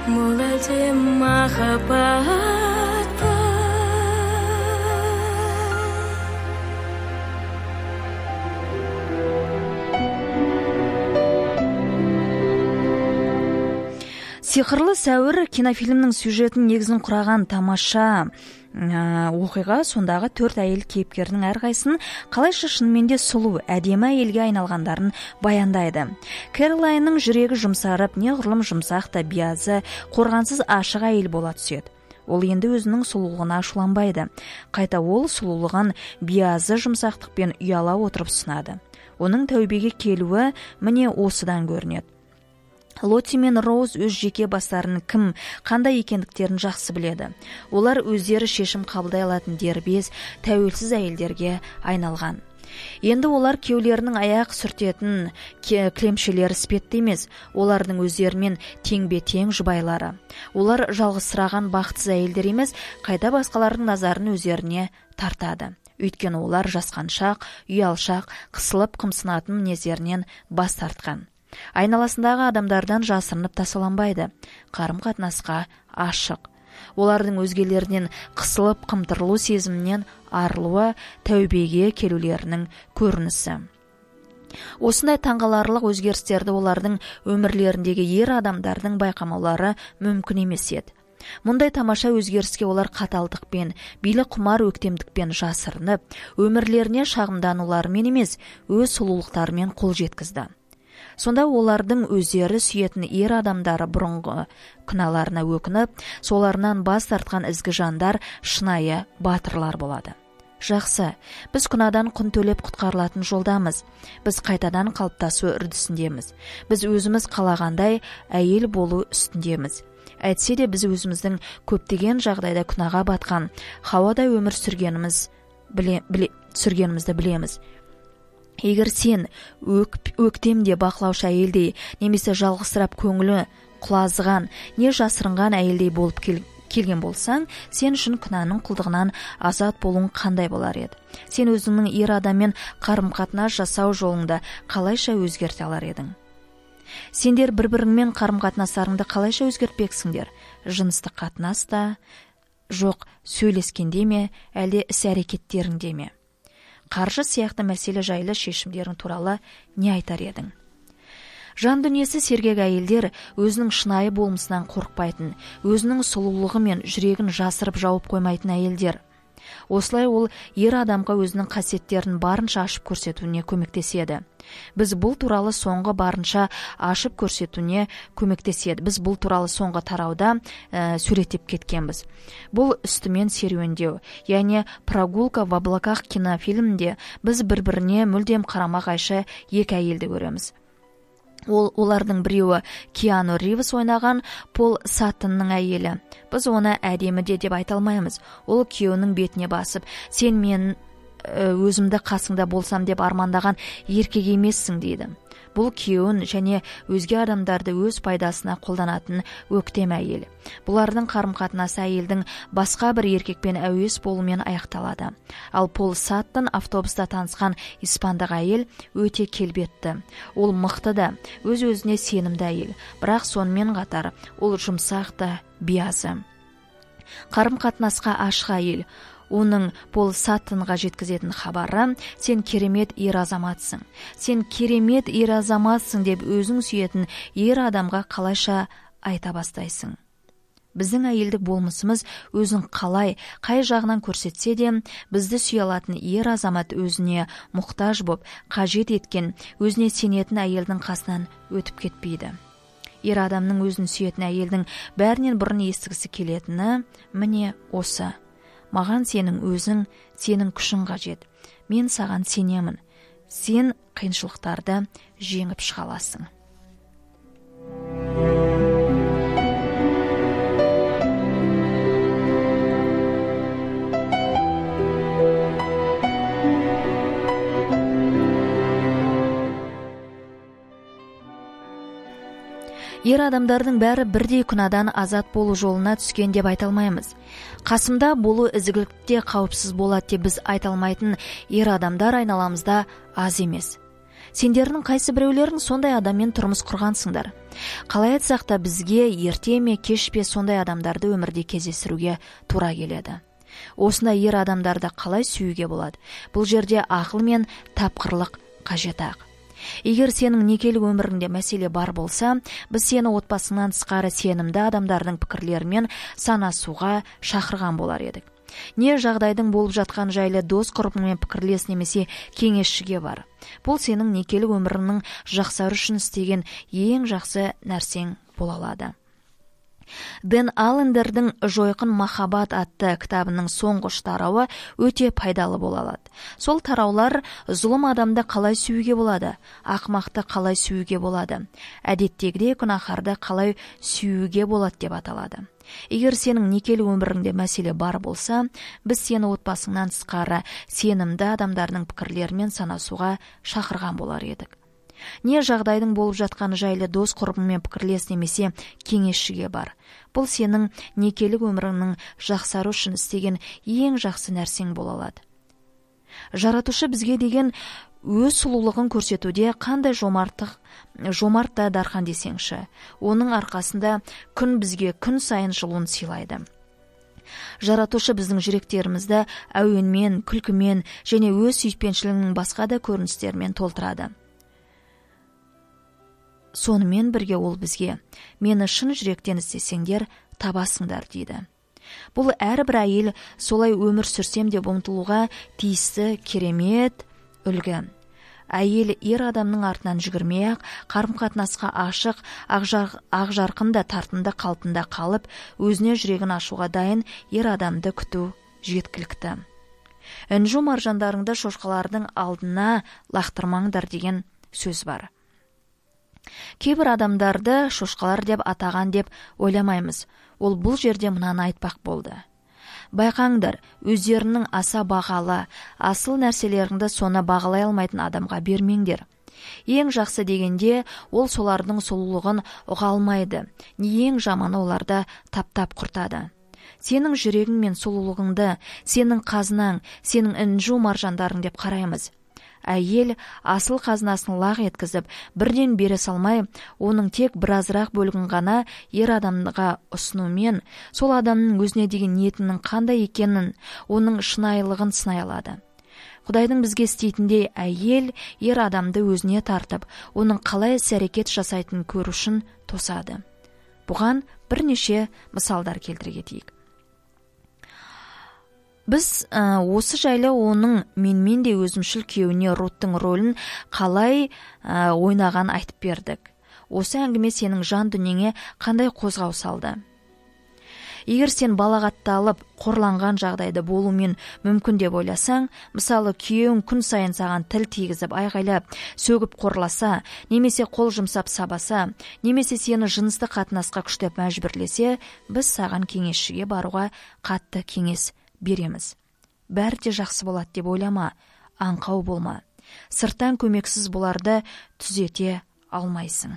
бұл әлде махаббат па? Сиқырлы сәуір кинофильмнің сюжетін негізін құраған тамаша оқиға сондағы төрт әйел кейіпкерінің әрқайсының қалайша шынымен де сұлу, әдемі әйелге айналғандарын баяндайды. Кэролайнның жүрегі жұмсарып, неғұрлым жұмсақ та биязы, қорғансыз ашық әйел бола түседі. Ол енді өзінің сұлулығына ашуланбайды. Қайта ол сұлулығын биязы жұмсақтықпен ұяла отырып сынады. Оның тәубеге келуі міне осыдан көрінеді. Лотти мен Роуз өз жеке бастарының кім, қандай екендіктерін жақсы біледі. Олар өздері шешім қабылдай алатын дербес, тәуелсіз әйелдерге айналған. Енді олар күйеулерінің аяқ сүртетін кілемшелері іспетті емес, олардың өздерімен теңбе-тең жұбайлары. Олар жалғызсыраған бақытсыз әйелдер емес, қайта басқалардың назарын өздеріне тартады. Өйткені олар жасқаншақ, ұялшақ, қысылып қымсынатын мінездерінен бас тартқан. Айналасындағы адамдардан жасырынып тасаланбайды, қарым-қатынасқа ашық. Олардың өзгелерінен қысылып қымтырылу сезімінен арылуы тәубеге келулерінің көрінісі. Осындай таңғаларлық өзгерістерді олардың өмірлеріндегі ер адамдардың байқамаулары мүмкін емес еді. Мұндай тамаша өзгеріске олар қаталдықпен, билік құмар өктемдікпен жасырынып, өмірлеріне шағымдануларымен емес, өз сұлулықтарымен қол жеткізді. Сонда олардың өздері сүйетін ер адамдары бұрынғы күнәларына өкініп, соларынан бас тартқан ізгі жандар шынайы батырлар болады. Жақсы, біз күнәдан құн төлеп құтқарылатын жолдамыз. Біз қайтадан қалыптасу үрдісіндеміз. Біз өзіміз қалағандай әйел болу үстіндеміз. Әйтсе де біз өзіміздің көптеген жағдайда күнәға батқан, хауада өмір сүргеніміз біле, біле, сүргенімізді білеміз. Егер сен өк, өктемде бақылаушы әйелдей, немесе жалғызсырап көңілі құлазыған, не жасырынған әйелдей болып кел, келген болсаң, сен үшін күнәнің құлдығынан азат болуың қандай болар еді? Сен өзіңнің ер адаммен қарым-қатынас жасау жолыңды қалайша өзгерте алар едің? Сендер бір-біріңмен қарым-қатынастарыңды қалайша өзгертпексіңдер? Жыныстық қатынаста, жоқ сөйлескенде ме, әлде іс-әрекеттеріңде ме? Қаржы сияқты мәселе жайлы шешімдерің туралы не айтар едің? Жан дүниесі сергек әйелдер өзінің шынайы болмысынан қорықпайтын, өзінің сұлулығы мен жүрегін жасырып жауып қоймайтын әйелдер. Осылай ол ер адамға өзінің қасиеттерін барынша ашып көрсетуіне көмектеседі. Біз бұл туралы соңғы барынша ашып көрсетуіне көмектеседі. Біз бұл туралы соңғы тарауда ә, суреттеп кеткенбіз. Бұл үстімен серуендеу, яғни прогулка в облаках кинофильмінде біз бір-біріне мүлдем қарама-қайшы екі әйелді көреміз. Ол олардың біреуі Киану Ривз ойнаған Пол Саттонның әйелі. Біз оны әдемі де деп айта алмаймыз. Ол күйеуінің бетіне басып, сен мен өзімді қасыңда болсам деп армандаған еркек емессің дейді. Бұл күйеуін және өзге адамдарды өз пайдасына қолданатын өктем әйел. Бұлардың қарым-қатынасы әйелдің басқа бір еркекпен әуес болумен аяқталады. Ал Пол Саттон автобуста танысқан испандық әйел өте келбетті. Ол мықты да, өз-өзіне сенімді әйел, бірақ сонымен қатар ол жұмсақ та, биязы. Қарым-қатынасқа ашық әйел. Оның Пол Саттонға жеткізетін хабары: сен керемет ер азаматсың. Сен керемет ер азаматсың деп өзің сүйетін ер адамға қалайша айта бастайсың. Біздің әйелдік болмысымыз өзін қалай, қай жағынан көрсетсе де, бізді сүйе алатын ер азамат өзіне мұқтаж боп, қажет еткен, өзіне сенетін әйелдің қасынан өтіп кетпейді. Ер адамның өзін сүйетін әйелдің бәрінен бұрын естігісі келетіні міне осы: маған сенің өзің, сенің күшің қажет. Мен саған сенемін. Сен қиыншылықтарды жеңіп шыға аласың. Ер адамдардың бәрі бірдей күнәдан азат болу жолына түскен деп айта алмаймыз. Қасымда болу ізгілікте қауіпсіз болады деп біз айта алмайтын ер адамдар айналамызда аз емес. Сендердің қайсы біреулерің сондай адаммен тұрмыс құрғансыңдар. Қалай айтсақ та бізге ерте ме кеш пе сондай адамдарды өмірде кездестіруге тура келеді. Осындай ер адамдарды қалай сүюге болады? Бұл жерде ақыл мен тапқырлық қажет ақ. Егер сенің некелік өміріңде мәселе бар болса, біз сені отбасыңнан тысқары сенімді адамдардың пікірлерімен санасуға шақырған болар едік. Не жағдайдың болып жатқан жайлы дос құрбыңмен пікірлес немесе кеңесшіге бар. Бұл сенің некелік өміріңнің жақсары үшін істеген ең жақсы нәрсең бола алады. Дэн Аллендердің «Жойқын махаббат» атты кітабының соңғы тарауы өте пайдалы бола алады. Сол тараулар зұлым адамды қалай сүюге болады, ақымақты қалай сүюге болады, әдеттегідей күнәһарды қалай сүюге болады деп аталады. Егер сенің некелі өміріңде мәселе бар болса, біз сені отбасыңнан тысқары сенімді адамдардың пікірлерімен санасуға шақырған болар едік. Не жағдайдың болып жатқан жайлы дос құрбыңмен пікірлес немесе кеңесшіге бар. Бұл сенің некелік өміріңнің жақсары үшін істеген ең жақсы нәрсең бола алады. Жаратушы бізге деген өз сұлулығын көрсетуде қандай жомарттық, жомарт та дархан десеңші. Оның арқасында күн бізге күн сайын жылуын сыйлайды. Жаратушы біздің жүректерімізді әуенмен, күлкімен және өз сүйіспеншілігінің басқа да көріністерімен толтырады. Сонымен бірге ол бізге, мені шын жүректен істесеңдер табасыңдар дейді. Бұл әрбір әйел солай өмір сүрсем деп ұмтылуға тиісті керемет үлгі. Әйел ер адамның артынан жүгірмей-ақ, қарым-қатынасқа ашық, ақжарқында тартымды қалпында қалып, өзіне жүрегін ашуға дайын ер адамды күту жеткілікті. Інжу маржандарыңды шошқалардың алдына лақтырмаңдар деген сөз бар. Кейбір адамдарды шошқалар деп атаған деп ойламаймыз. Ол бұл жерде мынаны айтпақ болды. Байқаңдар, өздерінің аса бағалы, асыл нәрселеріңді соны бағалай алмайтын адамға бермеңдер. Ең жақсы дегенде ол солардың сұлулығын ұға алмайды, не ең жаманы оларда таптап құртады. Сенің жүрегің мен сұлулығыңды, сенің қазынаң, сенің інжу маржандарың деп қараймыз. Әйел асыл қазынасын лақ еткізіп, бірден бере салмай, оның тек біразырақ бөлігін ғана ер адамға ұсынумен, сол адамның өзіне деген ниетінің қандай екенін, оның шынайылығын сынай алады. Құдайдың бізге істейтіндей әйел ер адамды өзіне тартып, оның қалай іс-әрекет жасайтынын көру үшін тосады. Бұған бірнеше мысалдар келтіре кетейік. Біз ә, осы жайлы оның менмен де өзімшіл күйеуіне Руттың рөлін қалай ә, ойнаған айтып бердік. Осы әңгіме сенің жан дүниеңе қандай қозғау салды? Егер сен балағатталып, қорланған жағдайды болумен мүмкін деп ойласаң, мысалы күйеуің күн сайын саған тіл тигізіп, айғайлап, сөгіп қорласа, немесе қол жұмсап сабаса, немесе сені жынысты қатынасқа күштеп мәжбүрлесе, біз саған кеңесшіге баруға қатты кеңес береміз. Бәрі де жақсы болады деп ойлама, аңқау болма. Сырттан көмексіз бұларды түзете алмайсың.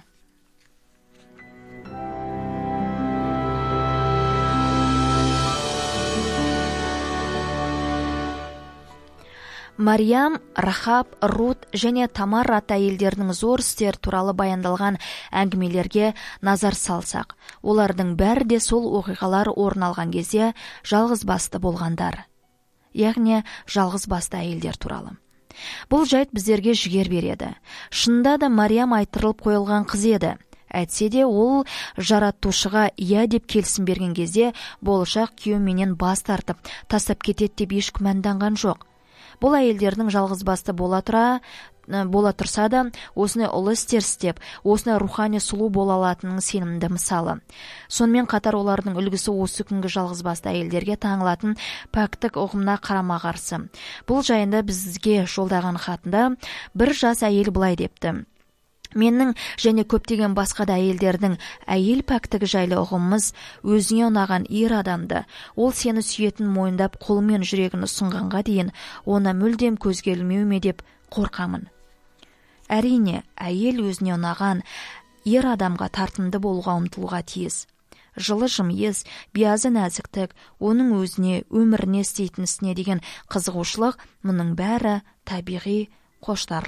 Мариям, Рахаб, Рут және Тамар атты әйелдердің зор істер туралы баяндалған әңгімелерге назар салсақ, олардың бәрі де сол оқиғалар орын алған кезде жалғыз басты болғандар. Яғни жалғыз басты әйелдер туралы. Бұл жайт біздерге жігер береді. Шынында да Мариям айтырылып қойылған қыз еді. Әйтсе де ол жаратушыға иә деп келісім берген кезде болашақ күйеу менен бас тартып, тастап кетеді деп еш күмәнданған жоқ. Бұл әйелдердің жалғыз басты бола тұра, бола тұрса да, осыны ұлы істер істеп, осыны рухани сұлу бола алатынының сенімді мысалы. Сонымен қатар олардың үлгісі осы күнгі жалғыз басты әйелдерге таңылатын пәктік ұғымына қарама-қарсы. Бұл жайында бізге жолдаған хатында бір жас әйел былай депті: менің және көптеген басқа да әйелдердің әйел пәктігі жайлы ұғымымыз өзіңе ұнаған ер адамды, ол сені сүйетін мойындап қолымен жүрегін ұсынғанға дейін оны мүлдем көзге ілмеу ме деп қорқамын. Әрине, әйел өзіне ұнаған ер адамға тартымды болуға ұмтылуға тиіс. Жылы жымиыз, биязы нәзіктік, оның өзіне, өміріне істейтін ісіне деген қызығушылық, мұның бәрі табиғи қоштарлық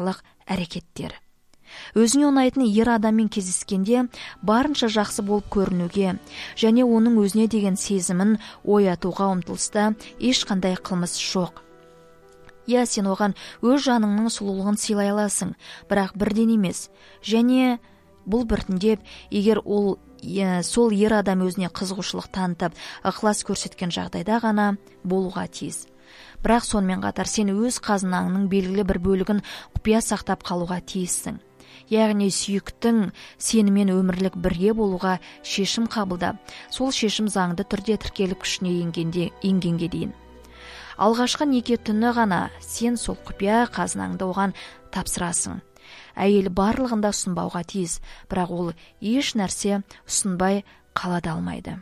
әрекеттері. Өзіне ұнайтын ер адаммен кездескенде барынша жақсы болып көрінуге және оның өзіне деген сезімін оятуға ұмтылыста ешқандай қылмыс жоқ. Я, сен оған өз жаныңның сұлулығын сыйлай аласың, бірақ бірден емес. Және бұл біртіндеп, егер ол е, сол ер адам өзіне қызығушылық танытып, ықылас көрсеткен жағдайда ғана болуға тиіс. Бірақ сонымен қатар сен өз қазынаңның белгілі бір бөлігін құпия сақтап қалуға тиіссің. Яғни сүйіктің сенімен өмірлік бірге болуға шешім қабылдап, сол шешім заңды түрде тіркеліп күшіне енгенде енгенге дейін. Алғашқы неке түні ғана сен сол құпия қазынаңды оған тапсырасың. Әйел барлығында ұсынбауға тиіс, бірақ ол еш нәрсе ұсынбай қала да алмайды.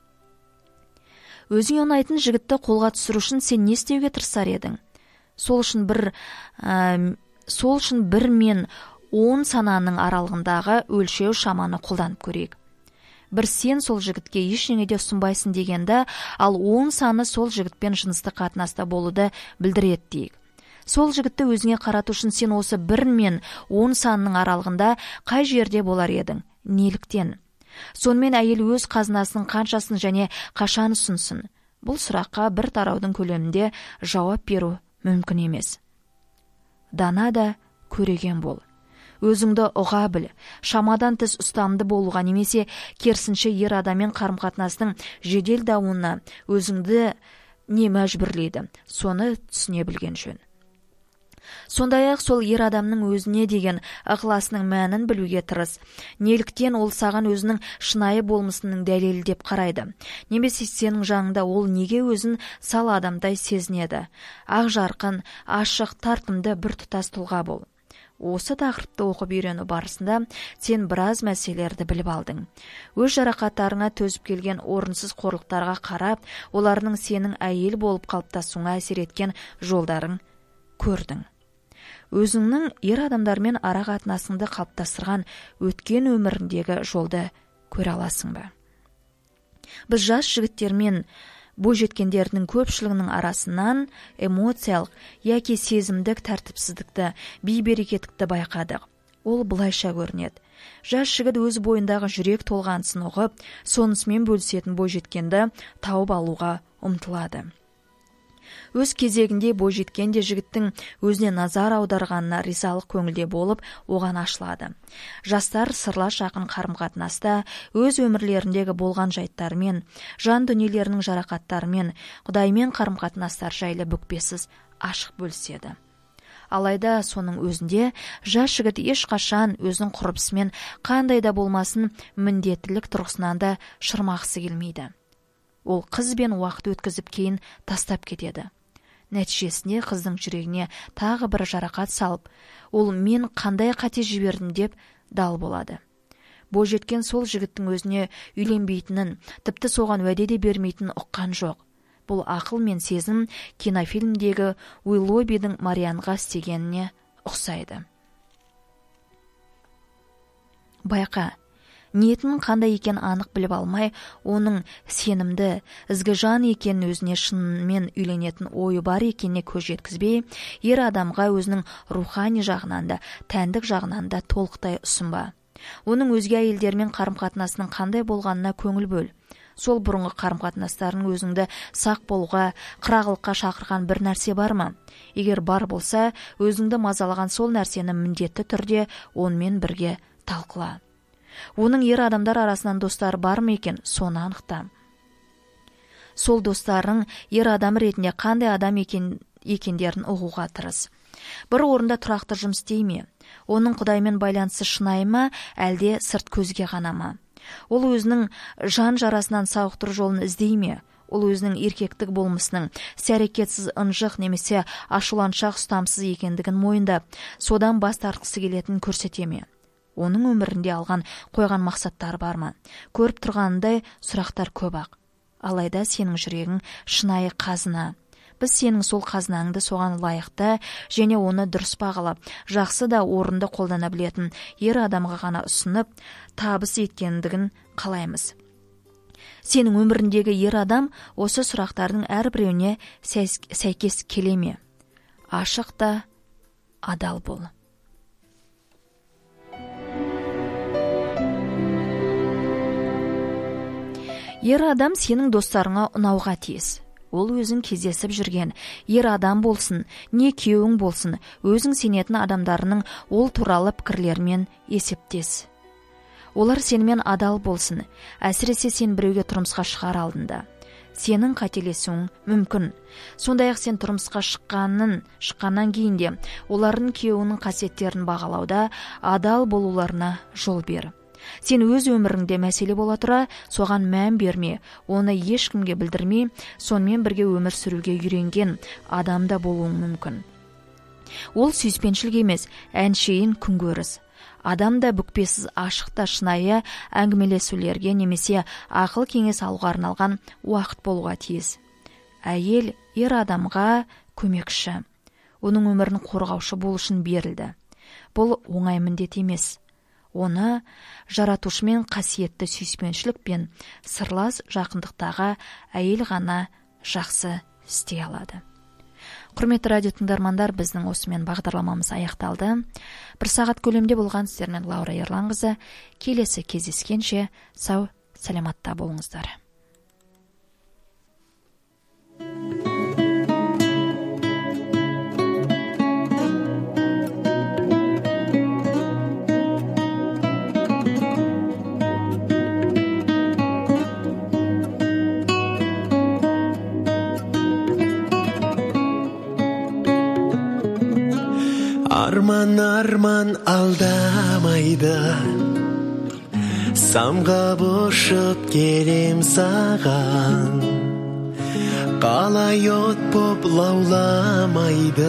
Өзіңе ұнайтын жігітті қолға түсіру үшін сен не істеуге тырысар едің? Сол үшін бір ә, сол үшін бір мен он сананың аралығындағы өлшеу шаманы қолданып көрейік. Бір сен сол жігітке ештеңеде ұсынбайсың дегенді, ал он саны сол жігітпен жыныстық қатынаста болуды білдіреді дейік. Сол жігітті өзіңе қарату үшін сен осы бір мен он санының аралығында қай жерде болар едің? Неліктен? Сонымен әйел өз қазынасының қаншасын және қашан ұсынсын? Бұл сұраққа бір тараудың көлемінде жауап беру мүмкін емес. Дана да көреген бол. Өзіңді ұға біл, шамадан тыс ұстамды болуға немесе керісінше ер адаммен қарым-қатынастың жедел дамуына өзіңді не мәжбүрлейді, соны түсіне білген жөн. Сондай-ақ сол ер адамның өзіне деген ықыласының мәнін білуге тырыс. Неліктен ол саған өзінің шынайы болмысының дәлелі деп қарайды? Немесе сенің жаныңда ол неге өзін сал адамдай сезінеді? Ақ жарқын, ашық, тартымды бір тұтас тұлға бол. Осы тақырыпты оқып үйрену барысында сен біраз мәселелерді біліп алдың. Өз жарақаттарыңа төзіп келген орынсыз қорлықтарға қарап, оларының сенің әйел болып қалыптасуыңа әсер еткен жолдарын көрдің. Өзіңнің ер адамдармен ара қатынасыңды қалыптастырған өткен өміріндегі жолды көре аласың ба? Біз жас жігіттермен бойжеткендердің көпшілігінің арасынан эмоциялық яки сезімдік тәртіпсіздікті, бейберекеттікті байқадық. Ол былайша көрінеді. Жас жігіт өз бойындағы жүрек толғанысын ұғып, сонысымен бөлісетін бойжеткенді тауып алуға ұмтылады. Өз кезегінде бойжеткен де жігіттің өзіне назар аударғанына ризалық көңілде болып, оған ашылады. Жастар сырлас жақын қарым-қатынаста өз өмірлеріндегі болған жайттармен, жан дүниелерінің жарақаттарымен, Құдаймен қарым-қатынастар жайлы бүкпесіз ашық бөліседі. Алайда соның өзінде жас жігіт ешқашан өзінің құрбысымен қандай да болмасын міндеттілік тұрғысынан да шырмақсы келмейді. Ол қыз бен уақыт өткізіп кейін тастап кетеді. Нәтижесінде қыздың жүрегіне тағы бір жарақат салып, ол мен қандай қате жібердім деп дал болады. Бойжеткен сол жігіттің өзіне үйленбейтінін, тіпті соған уәде де бермейтінін ұққан жоқ. Бұл ақыл мен сезім кинофильмдегі Уиллобидің Марианға істегеніне ұқсайды. Байқа, ниетінің қандай екенін анық біліп алмай, оның сенімді, ізгі жан екенін, өзіне шынымен үйленетін ойы бар екеніне көз жеткізбей, ер адамға өзінің рухани жағынан да, тәндік жағынан да толықтай ұсынба. Оның өзге әйелдермен қарым-қатынасының қандай болғанына көңіл бөл. Сол бұрынғы қарым-қатынастарының өзіңді сақ болуға, қырағылыққа шақырған бір нәрсе бар ма? Егер бар болса, өзіңді мазалаған сол нәрсені міндетті түрде онымен бірге талқыла. Оның ер адамдар арасынан достары бар ма екен, соны анықта. Сол достарың ер адам ретінде қандай адам екен, екендерін ұғуға тырыс. Бір орында тұрақты жұмыс істей ме? Оның Құдаймен байланысы шынайы ма, әлде сырт көзге ғана ма? Ол өзінің жан жарасынан сауықтыру жолын іздей ме? Ол өзінің еркектік болмысының сәрекетсіз, ынжық немесе ашуланшақ, ұстамсыз екендігін мойындап, содан бас тартқысы келетінін көрсете ме? Оның өмірінде алған қойған мақсаттар бар ма? Көріп тұрғанындай сұрақтар көп ақ. Алайда сенің жүрегің шынайы қазына. Біз сенің сол қазынаңды соған лайықты және оны дұрыс бағалап, жақсы да орынды қолдана білетін ер адамға ғана ұсынып, табыс еткендігін қалаймыз. Сенің өміріндегі ер адам осы сұрақтардың әрбіреуіне сәйкес келе ме? Ашық та адал бол. Ер адам сенің достарыңа ұнауға тиіс. Ол өзің кездесіп жүрген ер адам болсын, не күйеуің болсын, өзің сенетін адамдарының ол туралы пікірлерімен есептес. Олар сенімен адал болсын, әсіресе сен біреуге тұрмысқа шығар алдында. Сенің қателесуің мүмкін. Сондай-ақ сен тұрмысқа шыққанын, шыққаннан кейін де олардың күйеуінің қасиеттерін бағалауда адал болуларына жол бер. Сен өз өміріңде мәселе бола тұра, соған мән берме, оны ешкімге білдірмей, сонымен бірге өмір сүруге үйренген адамда болуың мүмкін. Ол сүйіспеншілік емес, әншейін күнкөріс. Адамда бүкпесіз ашықта шынайы әңгімелесулерге немесе ақыл кеңес алуға арналған уақыт болуға тиіс. Әйел ер адамға көмекші, оның өмірін қорғаушы болу үшін берілді. Бұл оңай міндет емес. Оны жаратушымен қасиетті сүйіспеншілік пен сырлас жақындықтағы әйел ғана жақсы істей алады. Құрметті радио тыңдармандар, біздің осымен бағдарламамыз аяқталды. Бір сағат көлемде болған сіздермен Лаура Ерланқызы. Келесі кездескенше сау, саламатта болыңыздар. Арман, арман алдамайды, самғап ұшып келем саған. Қалай от боп лауламайды,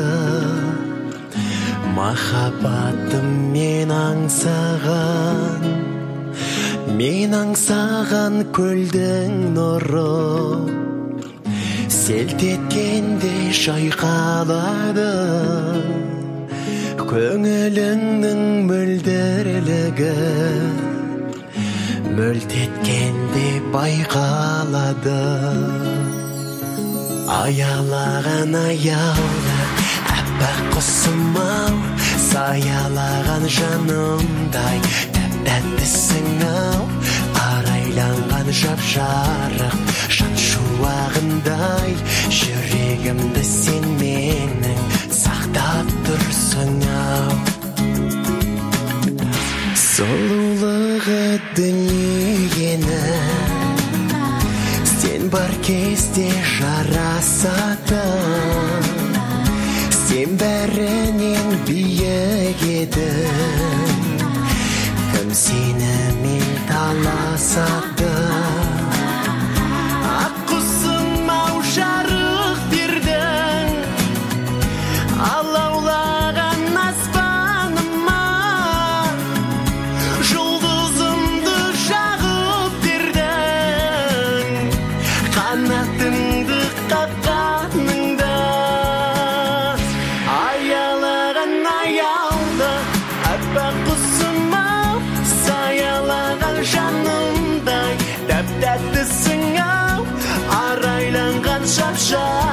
махаббатым мен аңсаған. Мен аңсаған көлдің нұры, селт еткенде шайқалады. Көңіліңнің мөлдірлігі мөлт еткенде байқалады. Аялаған аяулы әппақ құсым-ау, саялаған жанымдай тәп-тәттісің-ау. Арайланған жап-жарық жан шуағындай, жүрегімді сен менің сақтап тұрсың-ау. Сұлулығы дүниені сен бар кезде жарасатын. Сен бәрінен биік едің, кім сенімен таласады. Ақ құсым-ау жарық бердің, алаулаған аспаныма, жұлдызымды жағып бердің, қанатыңды қаққаныңда. Аялаған аяулы әппақ құсым-ау, саялаған жанымдай тәп-тәттісің-ау. Арайланған жап-жарық